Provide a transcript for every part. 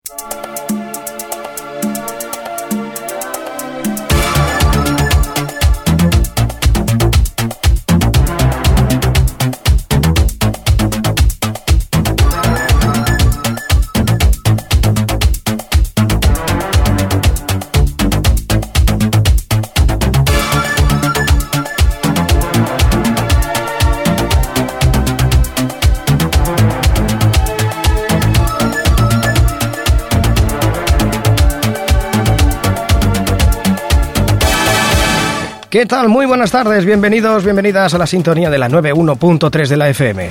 ¿Qué tal? Muy buenas tardes, bienvenidos, bienvenidas a la sintonía de la 91.3 de la FM.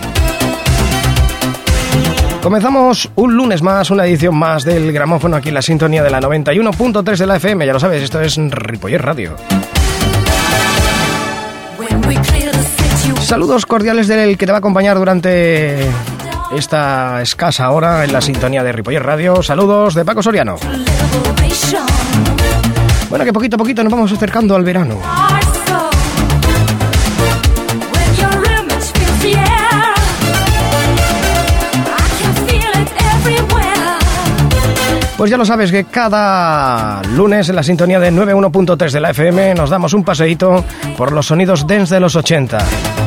Comenzamos un lunes más, una edición más del gramófono aquí en la sintonía de la 91.3 de la FM. Ya lo sabes, esto es Ripollet Radio. Saludos cordiales del que te va a acompañar durante esta escasa hora en la sintonía de Ripollet Radio. Saludos de Paco Soriano. Bueno, que poquito a poquito nos vamos acercando al verano. Pues ya lo sabes que cada lunes en la sintonía de 91.3 de la FM nos damos un paseíto por los sonidos dance de los 80.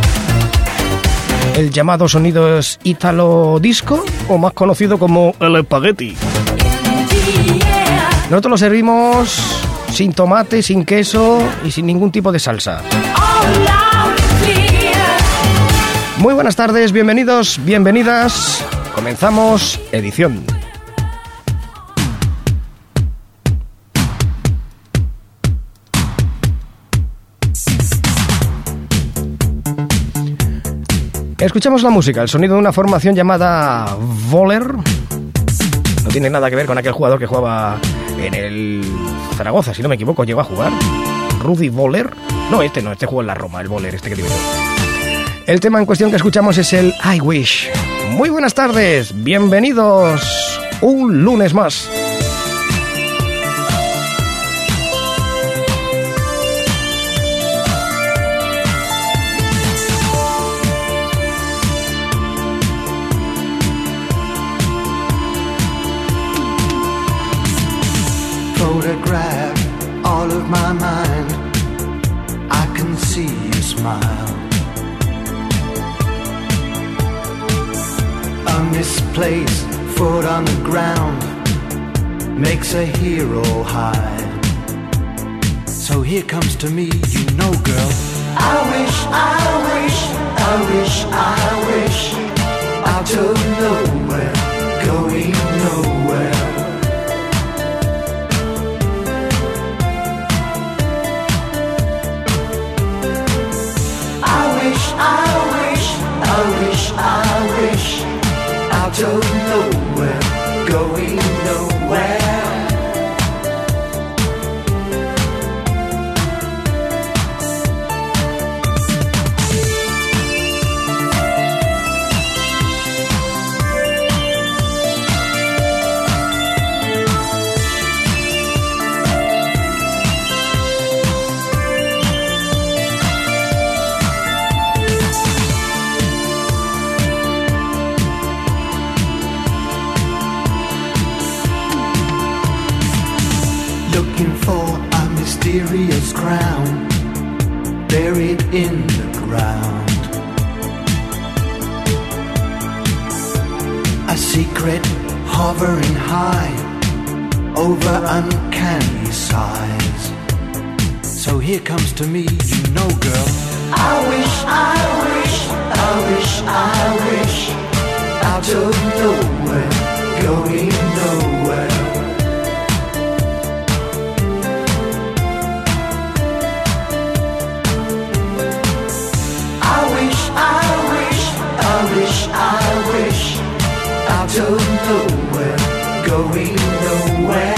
El llamado sonido es Italo Disco, o más conocido como el espagueti. Nosotros lo servimos sin tomate, sin queso y sin ningún tipo de salsa. Muy buenas tardes, bienvenidos, bienvenidas. Comenzamos edición. Escuchamos la música, el sonido de una formación llamada Voller. No tiene nada que ver con aquel jugador que jugaba en el Zaragoza, si no me equivoco, llegó a jugar. Rudi Voller. No, este jugó en la Roma, el Voller, este que digo yo. El tema en cuestión que escuchamos es el I Wish. Muy buenas tardes, bienvenidos un lunes más. Photograph all of my mind. I can see you smile. A misplaced foot on the ground makes a hero hide. So here comes to me, you know, girl. I wish, I wish, I wish, I wish out of nowhere, going nowhere. I wish, out of nowhere, going nowhere. Looking for a mysterious crown buried in the ground. A secret hovering high over uncanny size. So here comes to me, you know, girl. I wish, I wish, I wish, I wish out of nowhere, going nowhere. I wish, out of nowhere, going nowhere.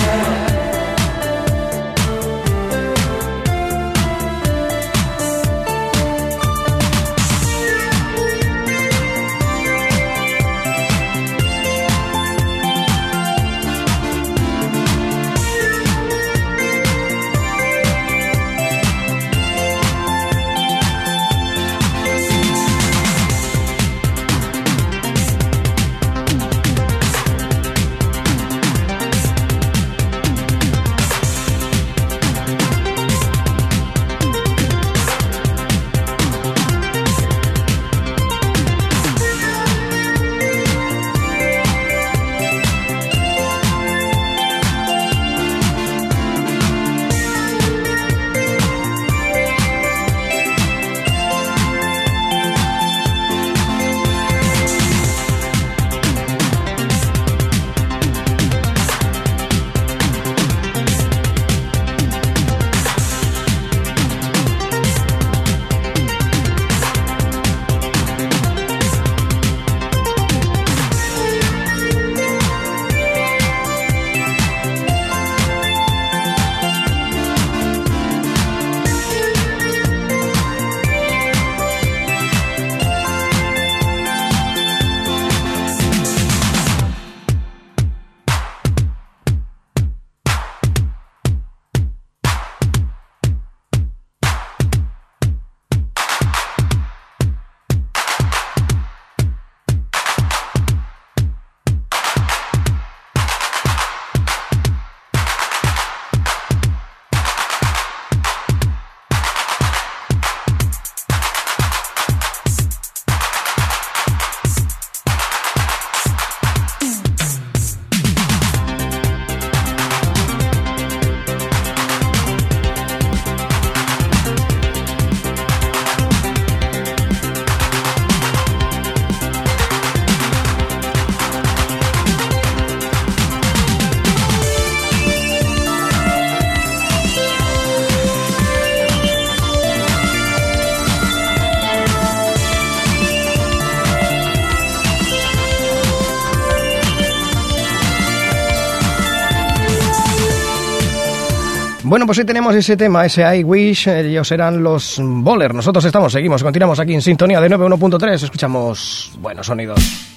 Bueno, pues hoy tenemos ese tema, ese I Wish, ellos serán los Voler. Nosotros continuamos aquí en sintonía de 91.3, escuchamos buenos sonidos.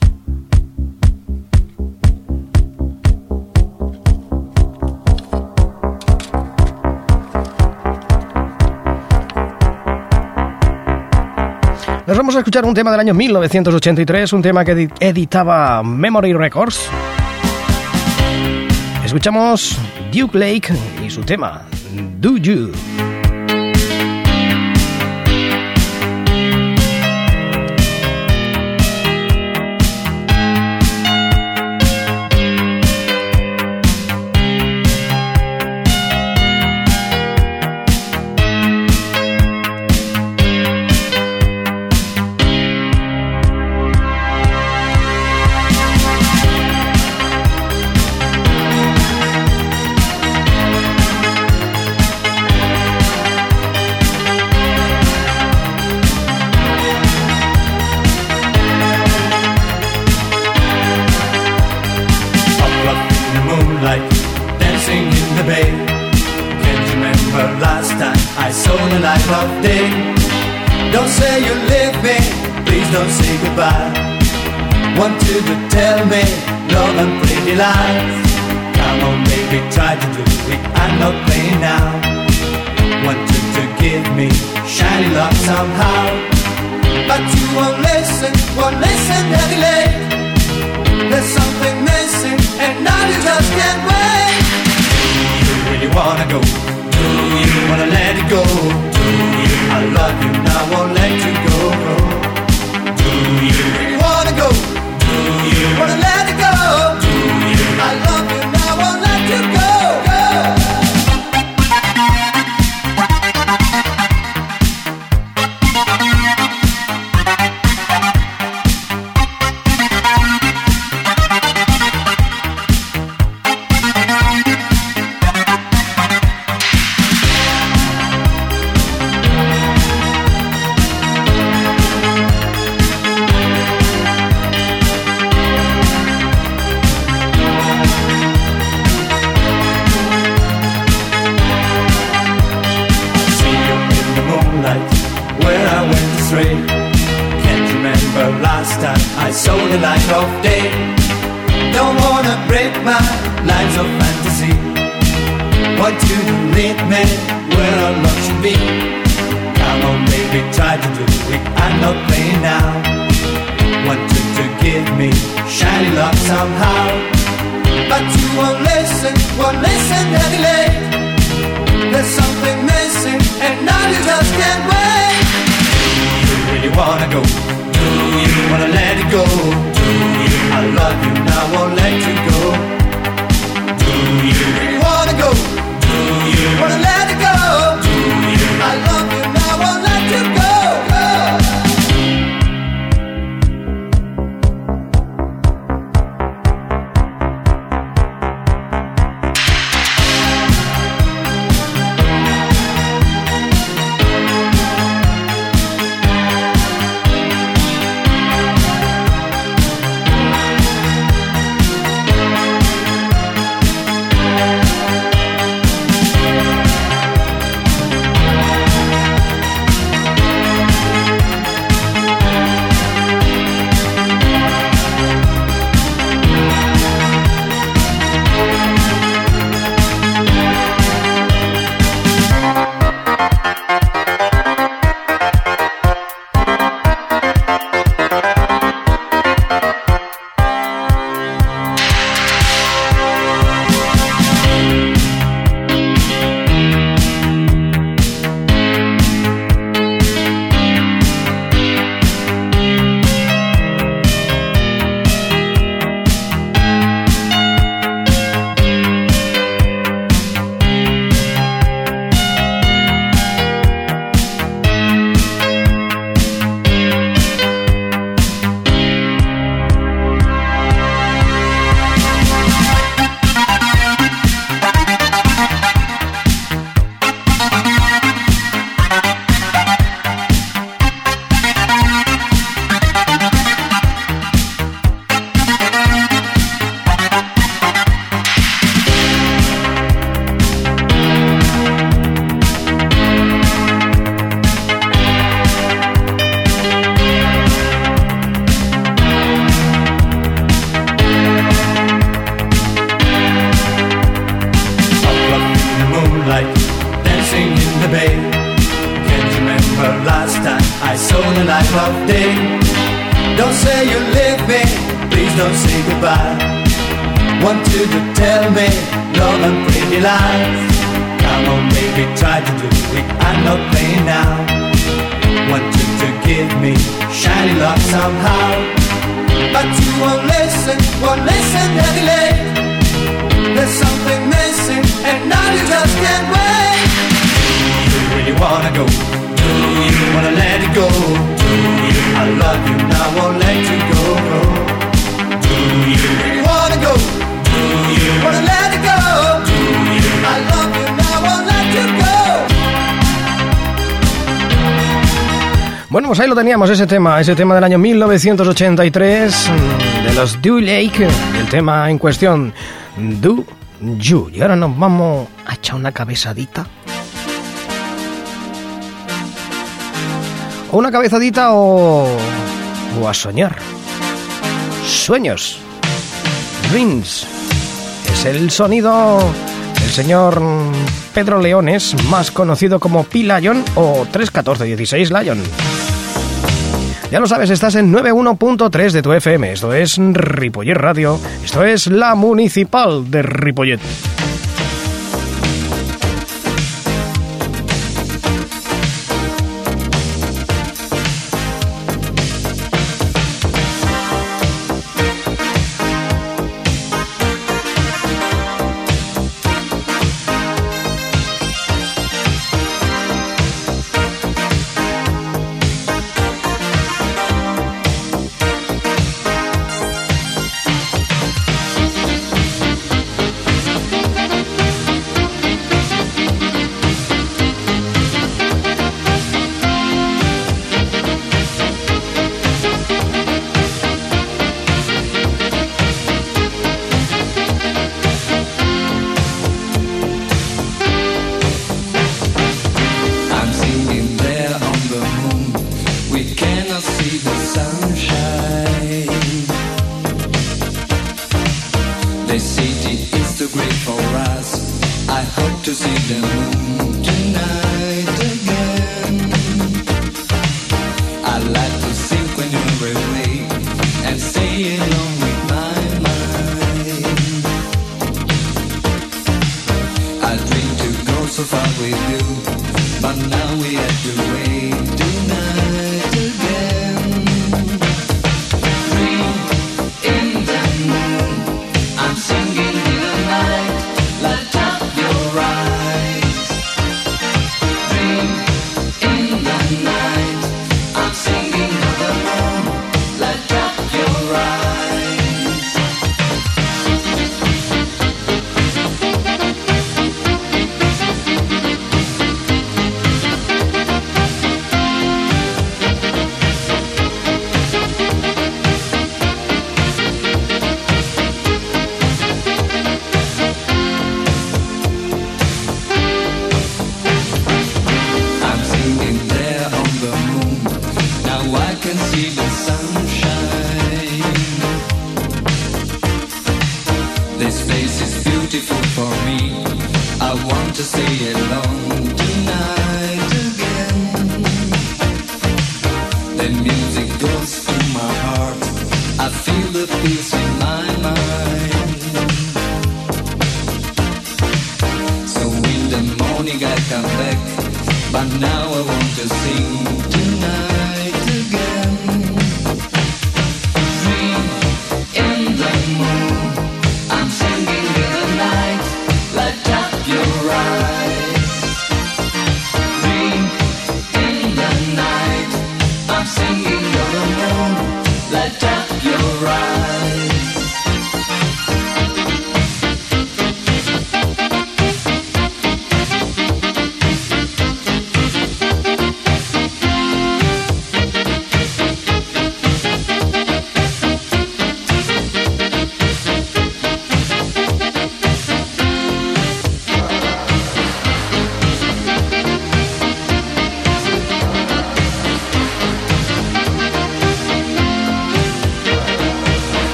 Nos vamos a escuchar un tema del año 1983, un tema que editaba Memory Records. Escuchamos Duke Lake y su tema Do You. Don't say you're leaving, please don't say goodbye. Want you to tell me love and pretty lies. Come on baby, try to do it, I'm not playing now. Want you to give me shiny love somehow. But you won't listen any late. There's something missing and now you just can't wait. Do you really wanna go? Do you wanna let it go? Do you? I love you now, won't let you go. Do you really wanna go? Do you wanna let it go? Do you? I love you now, won't let you go. I saw the light of day. Don't wanna break my lines of fantasy. Want you to lead me where our love should be. Come on baby, try to do it, I'm not playing now. Want you to give me shiny love somehow. But you won't listen any late. There's something missing and now you just can't wait. Do you really wanna go? Do you wanna let it go? Do you? I love you now, won't let you go. Do you really wanna go? Do you wanna let it go? Do you? I love you now, won't let you go. type of day. Don't say you're leaving, please don't say goodbye. Want you to tell me love and pretty lies. Come on baby, try to do it, I'm not playing now. Want you to give me shiny love somehow. But you won't listen any late. There's something missing and now you just can't wait. Do you really wanna go? Do you wanna let it go? Do you? I love you now, won't let you go. Do you really wanna go? Do you wanna let it go? Do you? I love you now, won't let you go. Bueno, pues ahí lo teníamos, ese tema del año 1983 de los Do Lake, el tema en cuestión, Do You. Y ahora nos vamos a echar una cabezadita. O una cabezadita o a soñar. Sueños. Dreams. Es el sonido del señor Pedro Leones, más conocido como P-Lion o 31416 Lion. Ya lo sabes, estás en 91.3 de tu FM. Esto es Ripollet Radio. Esto es la Municipal de Ripollet.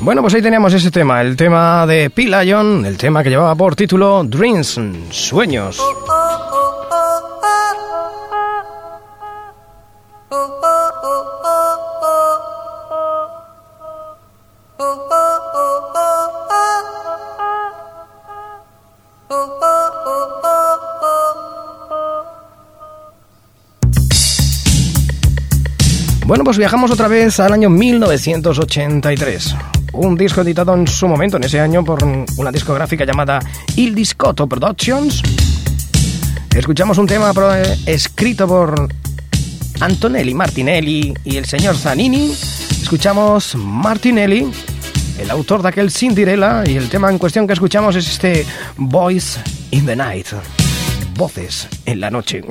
Bueno, pues ahí teníamos ese tema, el tema de P-Lion, el tema que llevaba por título Dreams, Sueños. Bueno, pues viajamos otra vez al año 1983. Un disco editado en su momento, en ese año, por una discográfica llamada Il Discotto Productions. Escuchamos un tema escrito por Antonelli Martinelli y el señor Zanini. Escuchamos Martinelli, el autor de aquel Cinderella, y el tema en cuestión que escuchamos es este Voice in the Night. Voces en la noche.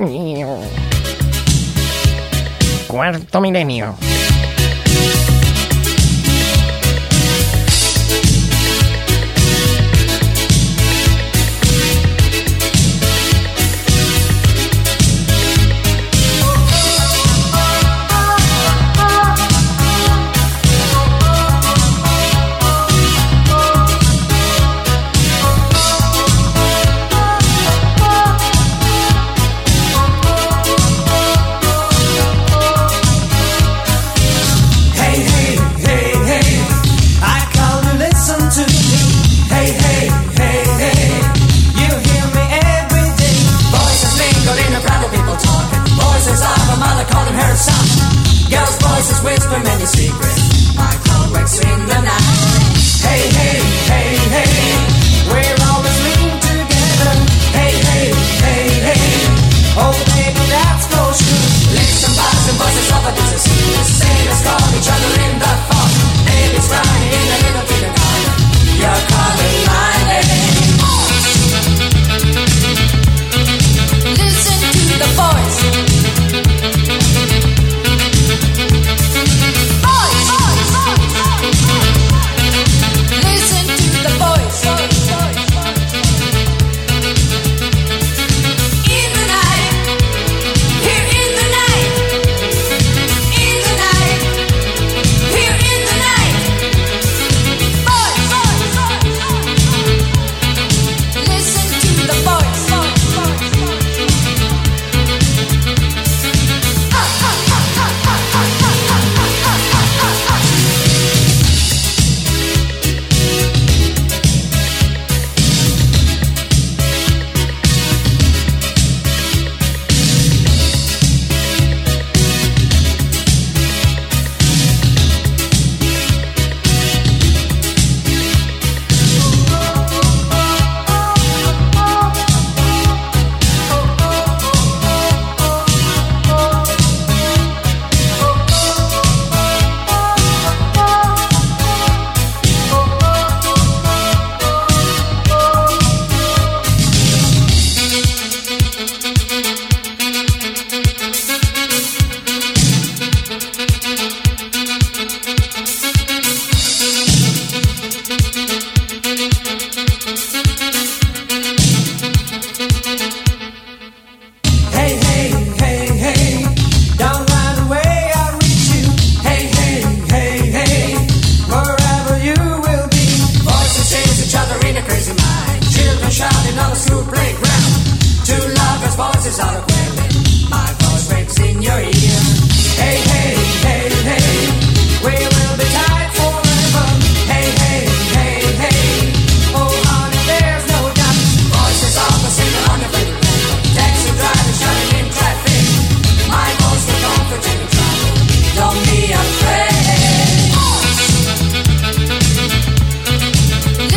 Cuarto milenio. Whisper many secrets. My cloud wakes in the night. Hey, hey, hey, hey. We're always lean together. Hey, hey, hey, hey. Oh, baby, that's for sure. Listen, bars and voices of a business. Sailors call each other in the fall. Babies crying in a little kindergarten. You're calling my name. Listen to the voice.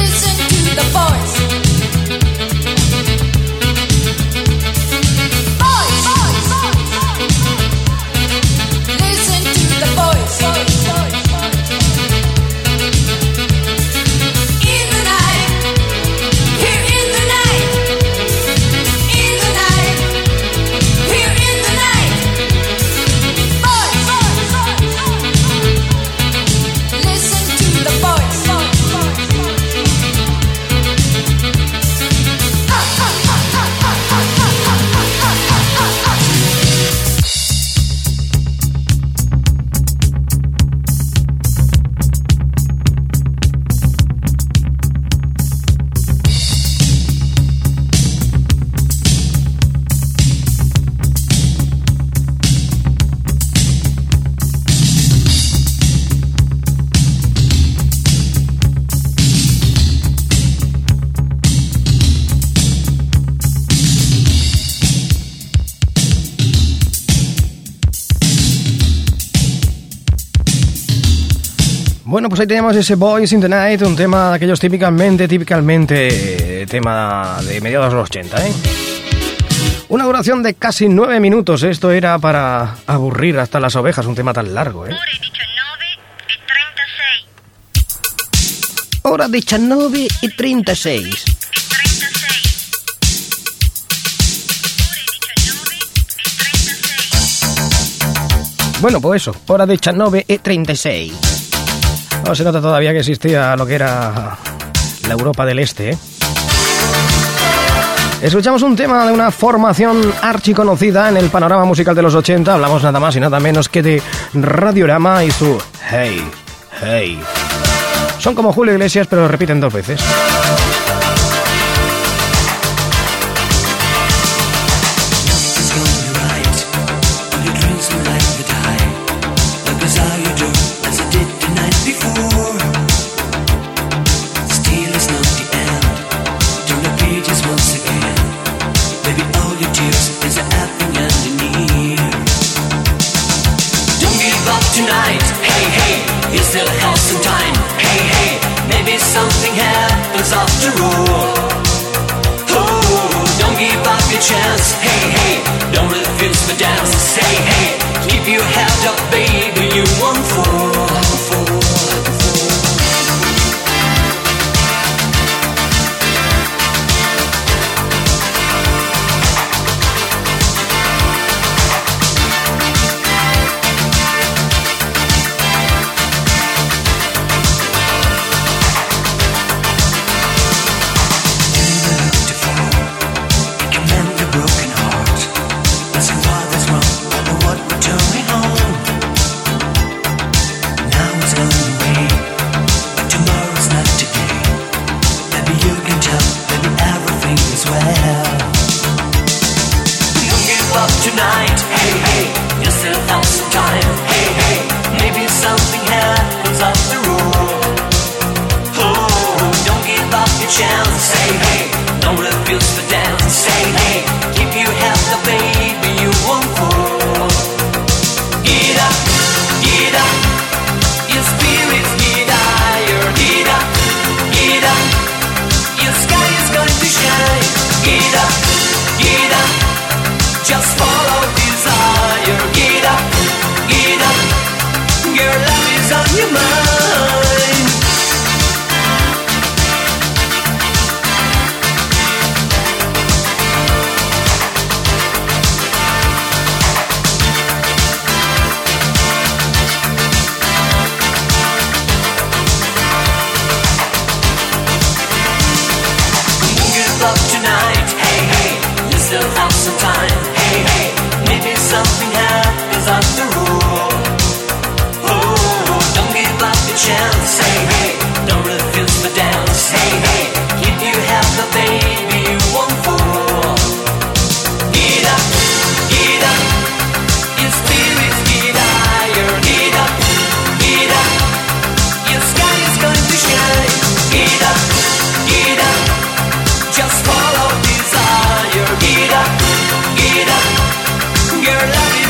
Voice. Bueno, pues ahí tenemos ese Boys in the Night, un tema de aquellos típicamente tema de mediados de los 80, ¿eh? Una duración de casi 9 minutos, esto era para aburrir hasta las ovejas, un tema tan largo, ¿eh? Ora 19:36. Bueno, pues eso, hora 19:36. No se nota todavía que existía lo que era la Europa del Este, ¿eh? Escuchamos un tema de una formación archiconocida en el panorama musical de los 80. Hablamos nada más y nada menos que de Radiorama y su Hey, Hey. Son como Julio Iglesias, pero lo repiten 2 veces. Something happens after all. Oh, don't give up your chance. Hey, hey, don't refuse the dance. Hey, hey, keep your head up, baby, you won't fall. Just follow desire. Get up, your love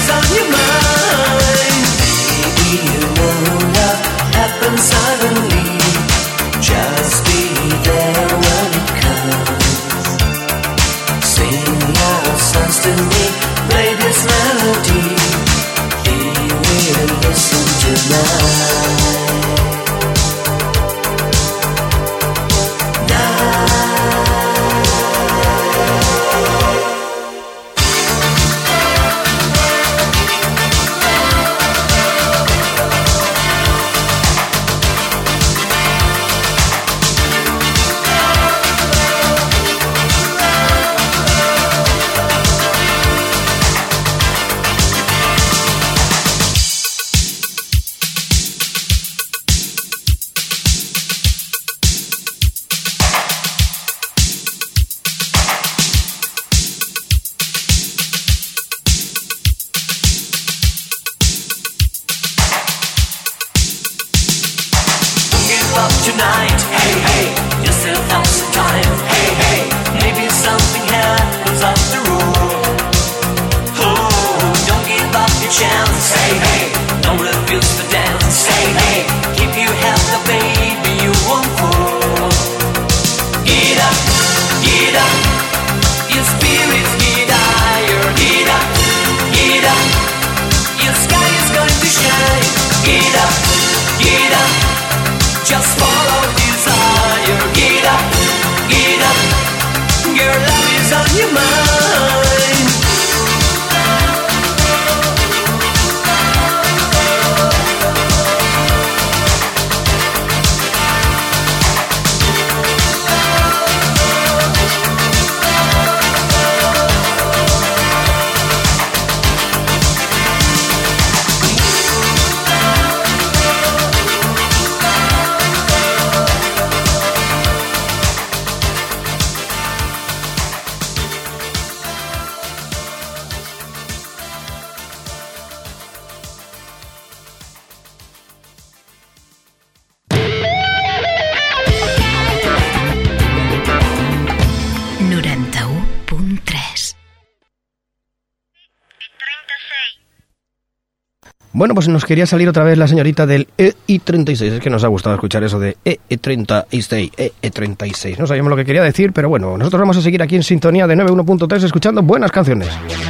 Bueno, pues nos quería salir otra vez la señorita del EI36. Es que nos ha gustado escuchar eso de EI36, EI36. No sabíamos lo que quería decir, pero bueno, nosotros vamos a seguir aquí en sintonía de 91.3 escuchando buenas canciones.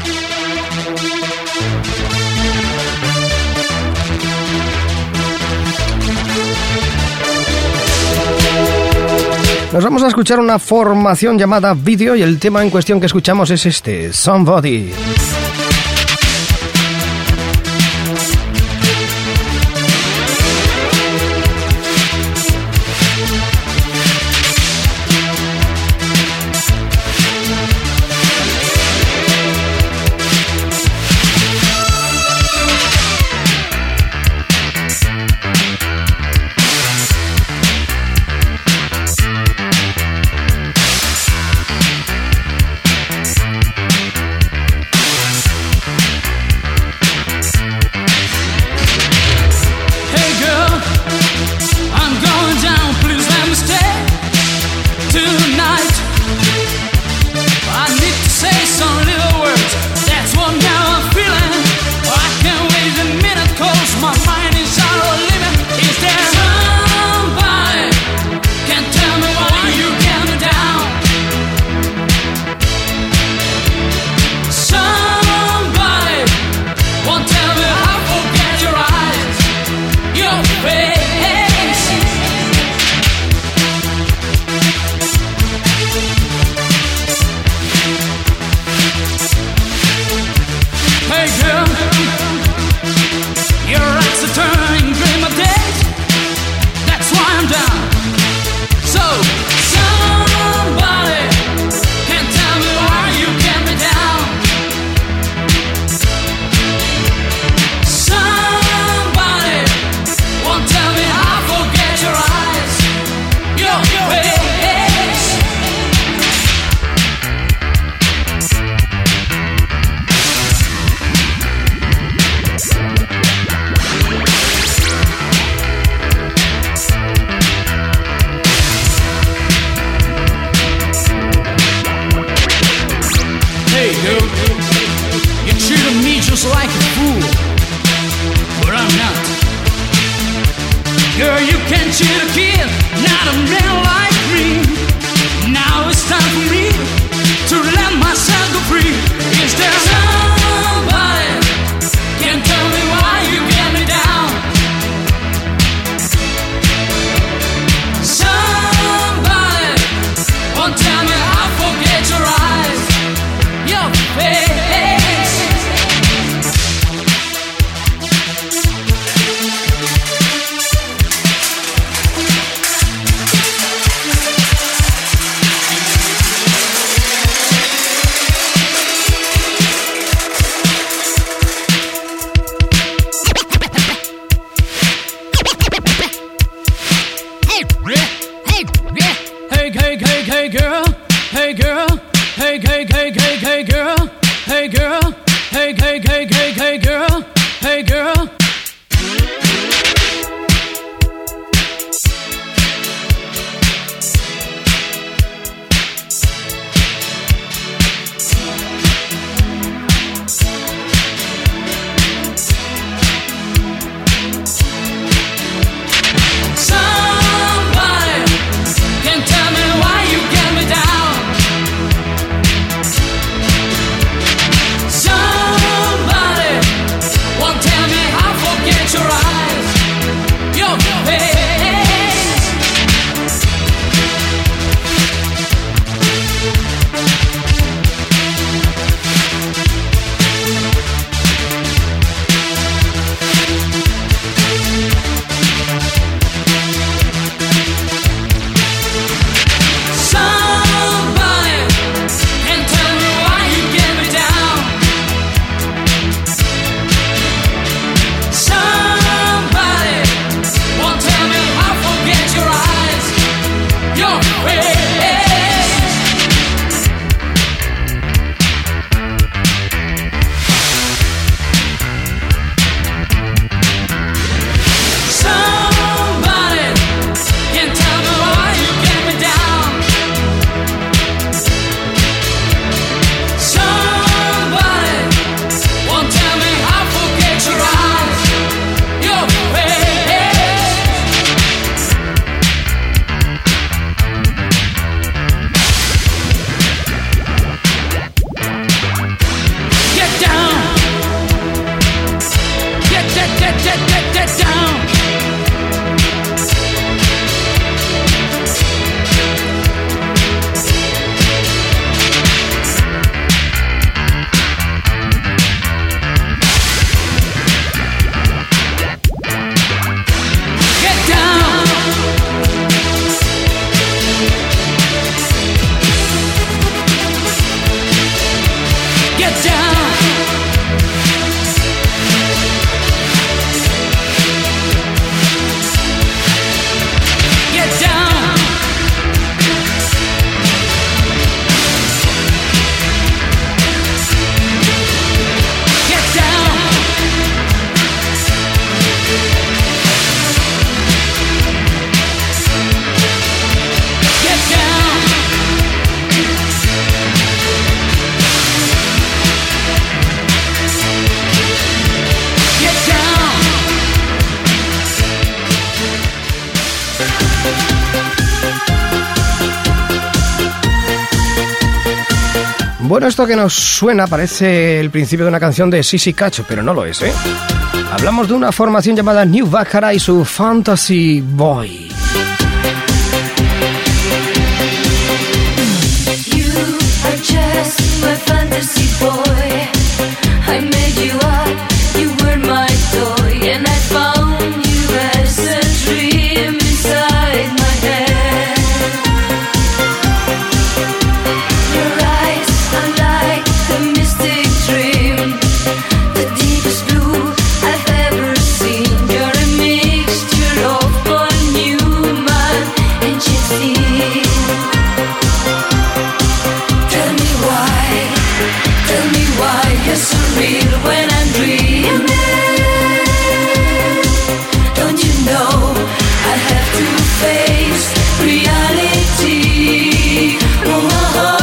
Nos vamos a escuchar una formación llamada Video y el tema en cuestión que escuchamos es este, Somebody. Somebody won't tell me how Bueno, esto que nos suena parece el principio de una canción de Sissy Catch, pero no lo es, ¿eh? Hablamos de una formación llamada New Baccarat y su Fantasy Boy. You are just my fantasy boy. I made you up, you were my toy, and I found you as a dream inside my head. Your eyes are like a mystic dream, the deepest blue I've ever seen. You're a mixture of Paul Newman and Gypsy. Tell me why you're so real when I'm dreaming. Don't you know I have to face reality? Oh,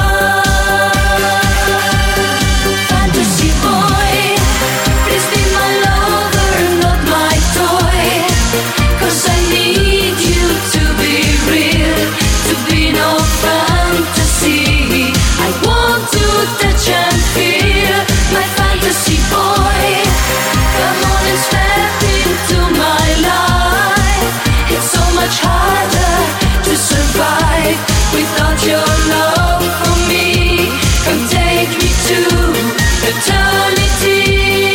fantasy boy, please be my lover, not my toy. 'Cause I need you to be real, to be no fantasy. I want to touch and feel my fantasy boy. Come on and step into my life. It's so much harder to survive without your love for me. Come take me to eternity.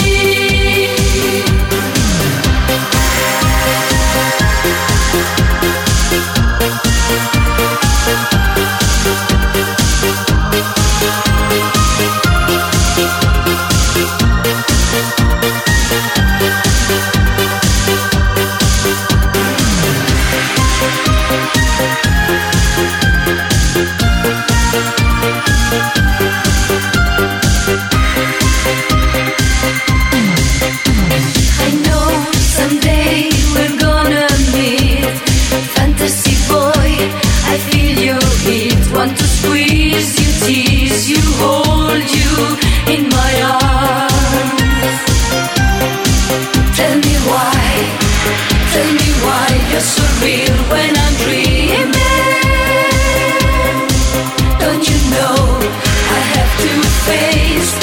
I know someday we're gonna meet. Fantasy boy, I feel your heat. Want to squeeze you, tease you, hold you in my arms. Tell me why you're so real when I'm dreaming. Don't you know I have to face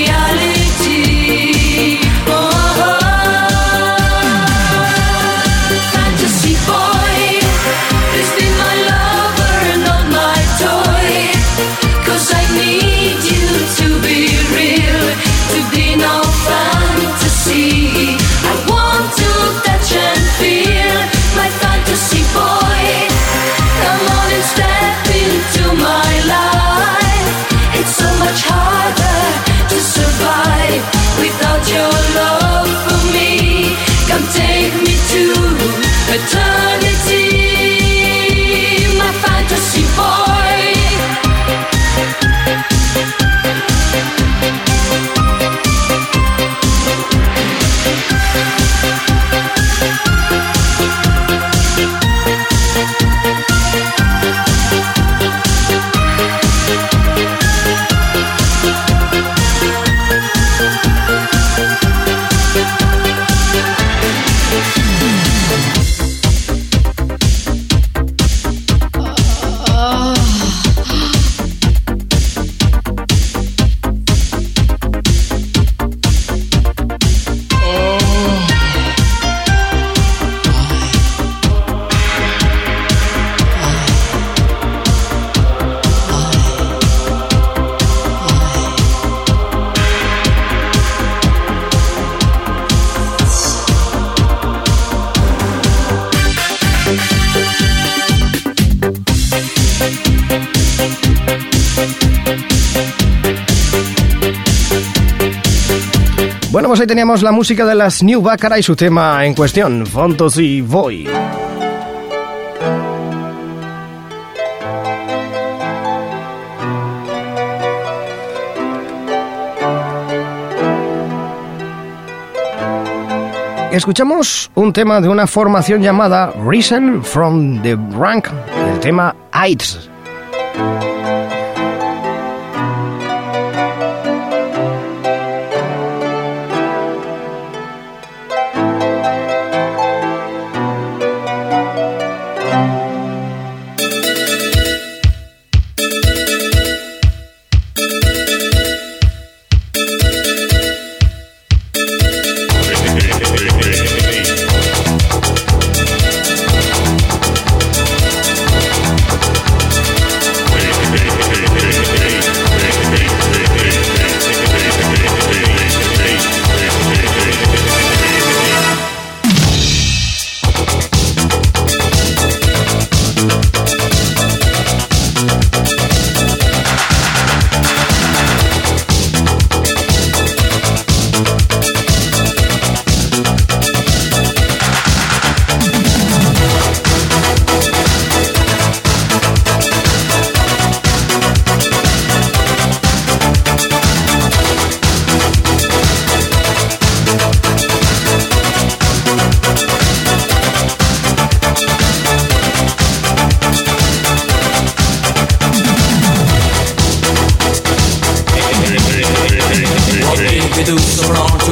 reality? Oh, fantasy boy, please be my lover, not my toy. 'Cause I need you to be real, to be no fantasy. I want to touch and feel my fantasy boy. Come on and step into my life. It's so much harder to survive without your love for me. Come take me to eternity, my fantasy boy. Bueno, pues ahí teníamos la música de las New Baccarat y su tema en cuestión, Fantasy Boy. Escuchamos un tema de una formación llamada Risen from the Rank, el tema AIDS.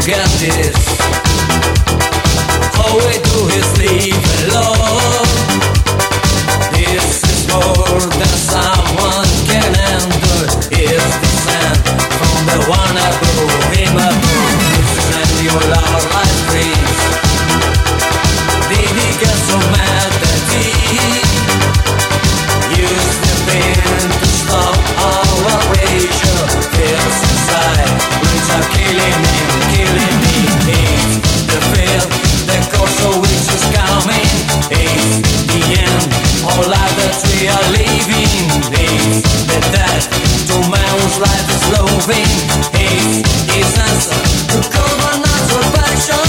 forget this. All we do is leave alone. This is more than someone can endure. It's the sand from the one above him above. And your love life breeze. Did he get so mad that he used the pain to stop our rage? Feels inside, which are killing him, killing me. It's the fear, the course of which is coming. It's the end, all life that we are living. It's the death to man's life is loving. It's his answer to common natural passion.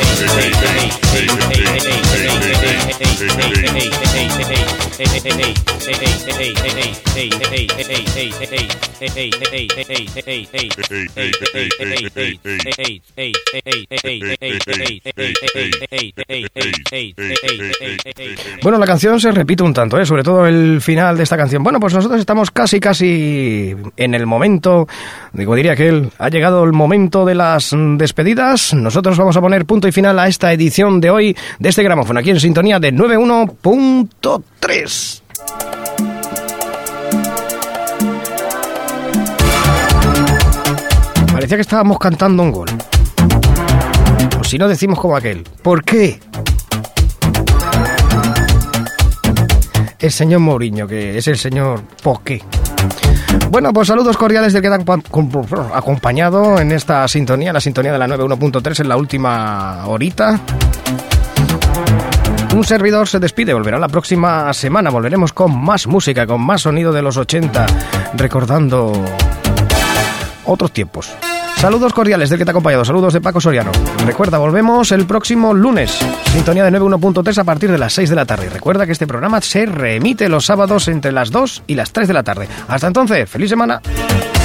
hey. Bueno, la canción se repite un tanto, sobre todo el final de esta canción. Bueno, pues nosotros estamos casi en el momento, digo, diría que él ha llegado el momento de las despedidas. Nosotros vamos a poner punto y final a esta edición de hoy de este gramófono, aquí en sintonía de 91.3. Parecía que estábamos cantando un gol. O si no decimos como aquel. ¿Por qué? El señor Mourinho, que es el señor Poqué. Bueno, pues saludos cordiales del que te ha acompañado en esta sintonía, la sintonía de la 91.3 en la última horita. Un servidor se despide, volverá la próxima semana, volveremos con más música, con más sonido de los 80, recordando otros tiempos. Saludos cordiales del que te ha acompañado, saludos de Paco Soriano. Recuerda, volvemos el próximo lunes, sintonía de 91.3 a partir de las 6 de la tarde. Recuerda que este programa se reemite los sábados entre las 2 y las 3 de la tarde. Hasta entonces, feliz semana.